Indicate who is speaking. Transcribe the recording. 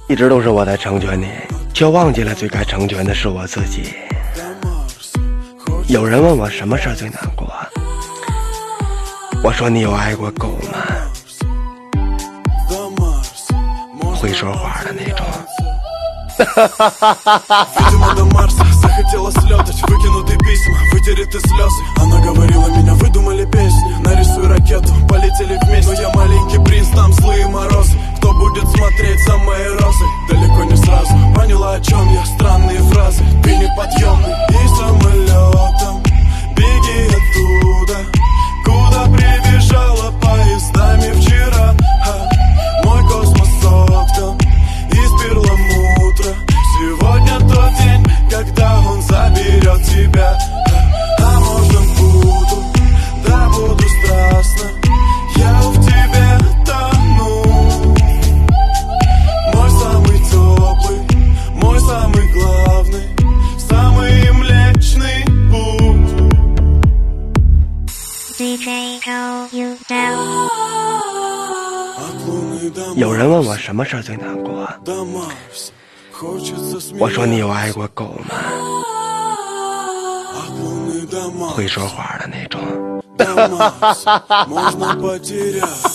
Speaker 1: 一直都是我在成全你，却忘记了最该成全的是我自己。有人问我什么事最难过，我说你有爱过狗吗？会说话的那种。
Speaker 2: Видимо, до Марса захотела слетать, выкинутые письма, вытереты слезы. Она говорила, меня выдумали песни. Нарисуй ракету, полетели вместе. Но я маленький принц, там злые морозы. Кто будет смотреть за моей розой? Далеко не сразу поняла, о чем я, странные фразы. Ты неподъемный и самолетом беги оттуда, куда прибежала поездами вчера. Мой космос соткан из перламутра. Сегодня тот день, когда он заберет тебя. А можно буду, да буду страстно. Я в тебе тону. Мой самый теплый, мой самый главный, самый млечный путь.
Speaker 3: DJ Call You Down。
Speaker 1: 有人问我什么事最难过，我说你有爱过狗吗？会说话的那种。